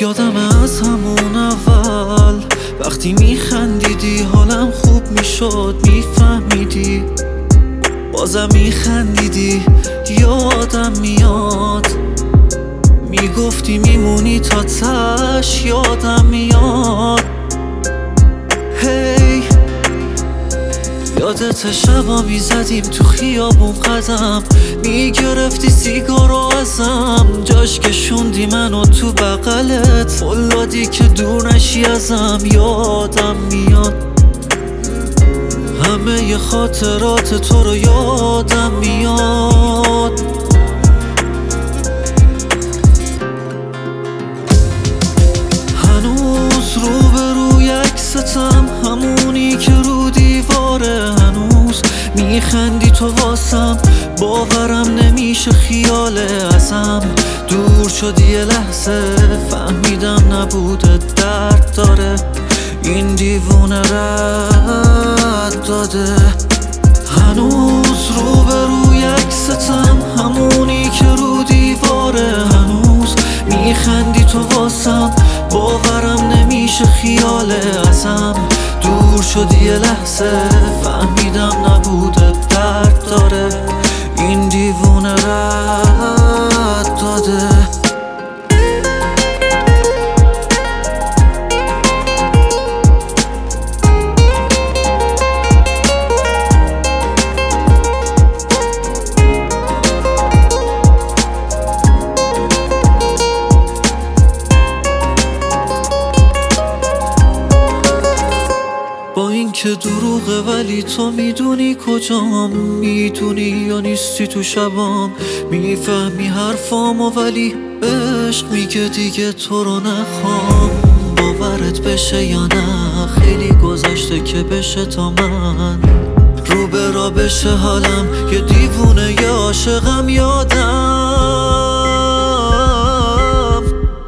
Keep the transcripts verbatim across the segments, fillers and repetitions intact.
یادم از همون اول وقتی میخندیدی حالم خوب میشد، میفهمیدی بازم میخندیدی. یادم میاد میگفتی میمونی تا تش، یادم میاد هی یادت شبا میزدیم تو خیابون قدم، میگرفتی سیگارو ازم، جاش کشوندی منو تو بغلت، فولادی که دور نشی ازم. یادم میاد همه ی خاطرات تو رو یادم میاد. هنوز روبروی عکستم، همونی که رو دیواره، هنوز میخندی تو واسم، باورم نمیشه خیاله ازم دور شدی. یه لحظه فهمیدم نبوده درد داره، این دیوونه رد داده. هنوز روبروی عکستم، همونی که رو دیواره، هنوز میخندی تو واسم، باورم نمیشه خیاله ازم دور شدی. یه لحظه فهمیدم نبوده درد داره، این دیوونه رد داده. با این که دروغه ولی تو میدونی کجام، میدونی یا نیستی تو شبام، میفهمی حرفامو ولی عشق میگه دیگه تو رو نخوام. باورت بشه یا نه خیلی گذشته که بشه تا من رو به را بشه حالم، یه دیوونه یه عاشقم. یادم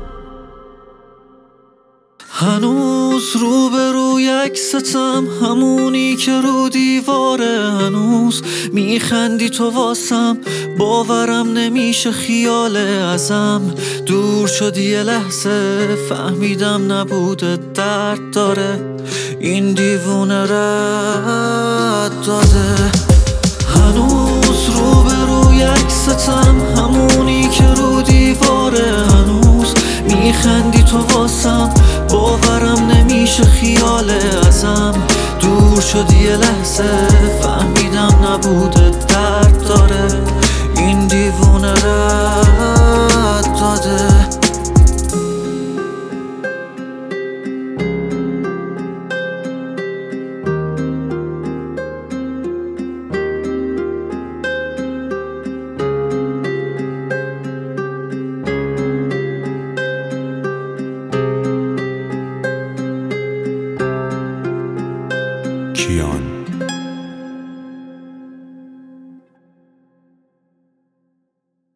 هنوز روبروی عکستم، همونی که رو دیواره، هنوز میخندی تو واسم، باورم نمیشه خیاله ازم دور شدی. یه لحظه فهمیدم نبوده درد داره، این دیوونه رد داده. هنوز روبروی عکستم، همونی که رو دیواره، هنوز میخندی تو واسم، باورم نمیشه خیاله ازم دور شدی. یه لحظه فهمیدم نبوده درد داره، این دیوونه رد